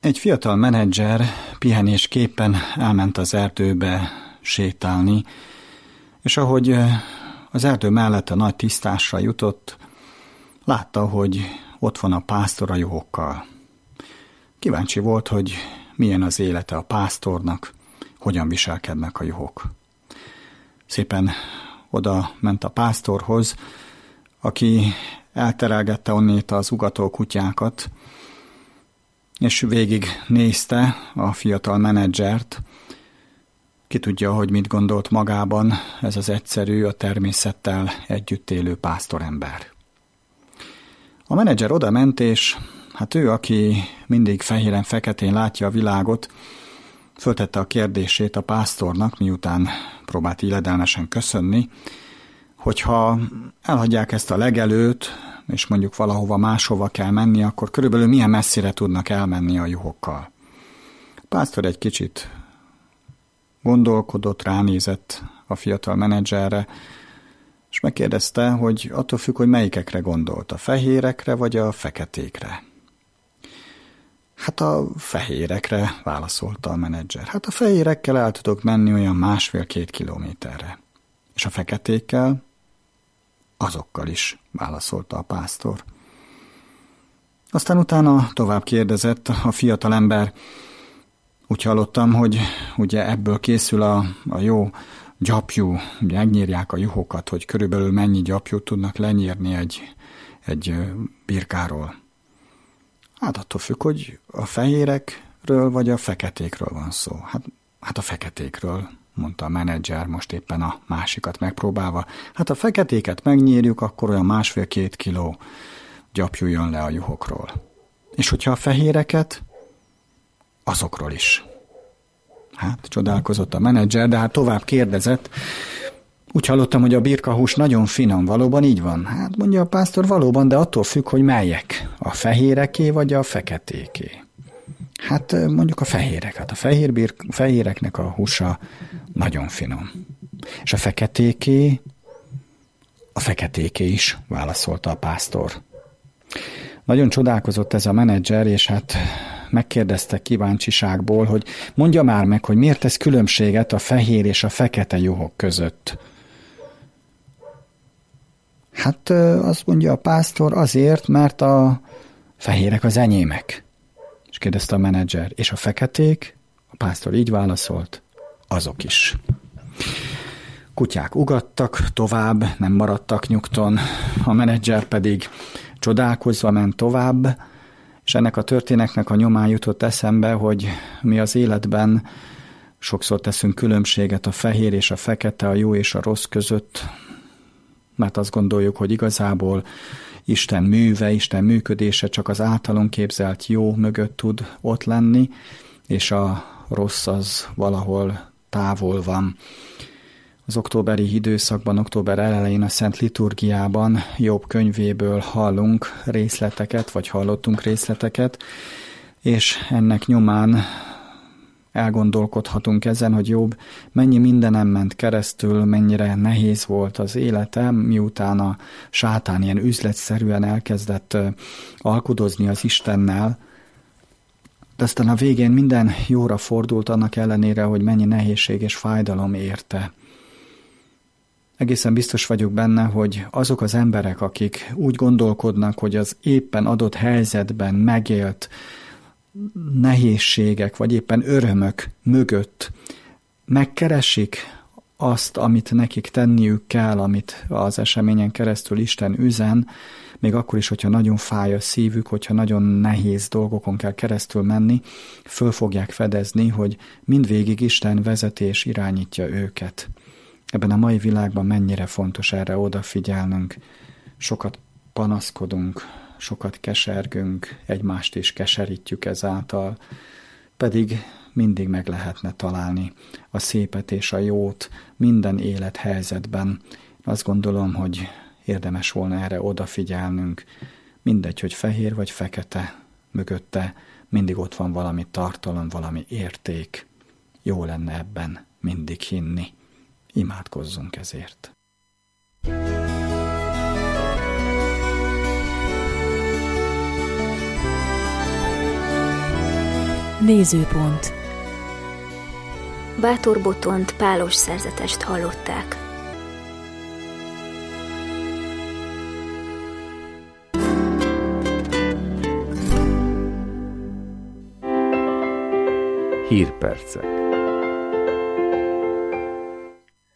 Egy fiatal menedzser pihenésképpen elment az erdőbe sétálni, és ahogy az erdő mellett a nagy tisztásra jutott, látta, hogy ott van a pásztor a juhokkal. Kíváncsi volt, hogy milyen az élete a pásztornak, hogyan viselkednek a juhok. Szépen oda ment a pásztorhoz, aki elterelgette onnét az ugató kutyákat, és végig nézte a fiatal menedzsert. Ki tudja, hogy mit gondolt magában ez az egyszerű, a természettel együtt élő pásztorember. A menedzser oda ment, és hát ő, aki mindig fehéren-feketén látja a világot, föltette a kérdését a pásztornak, miután próbált illedelmesen köszönni, hogyha elhagyják ezt a legelőt, és mondjuk valahova máshova kell menni, akkor körülbelül milyen messzire tudnak elmenni a juhokkal. A pásztor egy kicsit gondolkodott, ránézett a fiatal menedzserre, és megkérdezte, hogy attól függ, hogy melyikekre gondolt, a fehérekre vagy a feketékre. Hát a fehérekre, válaszolta a menedzser. Hát a fehérekkel el tudok menni olyan 1,5-2 kilométerre. És a feketékkel? Azokkal is, válaszolta a pásztor. Aztán utána tovább kérdezett a fiatalember. Úgy hallottam, hogy ugye ebből készül a jó gyapjú, ugye megnyírják a juhokat, hogy körülbelül mennyi gyapjút tudnak lenyírni egy birkáról. Hát attól függ, hogy a fehérekről vagy a feketékről van szó. Hát a feketékről, mondta a menedzser, most éppen a másikat megpróbálva. Hát a feketéket megnyírjuk, akkor olyan 1,5-2 kiló gyapjú jön le a juhokról. És hogyha a fehéreket, azokról is. Hát csodálkozott a menedzser, de hát tovább kérdezett. Úgy hallottam, hogy a birkahús nagyon finom, valóban így van? Hát mondja a pásztor, valóban, de attól függ, hogy melyek. A fehéreké vagy a feketéké. Hát mondjuk a fehérek. Hát a fehéreknek a húsa nagyon finom. És a feketéké is, válaszolta a pásztor. Nagyon csodálkozott ez a menedzser, és hát megkérdezte kíváncsiságból, hogy mondja már meg, hogy miért tesz különbséget a fehér és a fekete juhok között. Hát azt mondja a pásztor, azért, mert a fehérek az enyémek. És kérdezte a menedzser, és a feketék? A pásztor így válaszolt, azok is. Kutyák ugattak tovább, nem maradtak nyugton, a menedzser pedig csodálkozva ment tovább, és ennek a történetnek a nyomán jutott eszembe, hogy mi az életben sokszor teszünk különbséget a fehér és a fekete, a jó és a rossz között, mert azt gondoljuk, hogy igazából Isten műve, Isten működése csak az általunk képzelt jó mögött tud ott lenni, és a rossz az valahol távol van. Az októberi időszakban, október elején a Szent Liturgiában Jobb könyvéből hallunk részleteket, vagy hallottunk részleteket, és ennek nyomán elgondolkodhatunk ezen, hogy Jobb mennyi mindenem ment keresztül, mennyire nehéz volt az élete, miután a sátán ilyen üzletszerűen elkezdett alkudozni az Istennel, de aztán a végén minden jóra fordult annak ellenére, hogy mennyi nehézség és fájdalom érte. Egészen biztos vagyok benne, hogy azok az emberek, akik úgy gondolkodnak, hogy az éppen adott helyzetben megélt nehézségek, vagy éppen örömök mögött megkeresik azt, amit nekik tenniük kell, amit az eseményen keresztül Isten üzen, még akkor is, hogyha nagyon fáj a szívük, hogyha nagyon nehéz dolgokon kell keresztül menni, föl fogják fedezni, hogy mindvégig Isten vezetés irányítja őket. Ebben a mai világban mennyire fontos erre odafigyelnünk. Sokat panaszkodunk, sokat kesergünk, egymást is keserítjük ezáltal, pedig mindig meg lehetne találni a szépet és a jót minden élethelyzetben. Azt gondolom, hogy érdemes volna erre odafigyelnünk. Mindegy, hogy fehér vagy fekete, mögötte mindig ott van valami tartalom, valami érték. Jó lenne ebben mindig hinni. Imádkozzunk ezért. Nézőpont. Bátor Botont pálos szerzetest hallották. Hírpercek.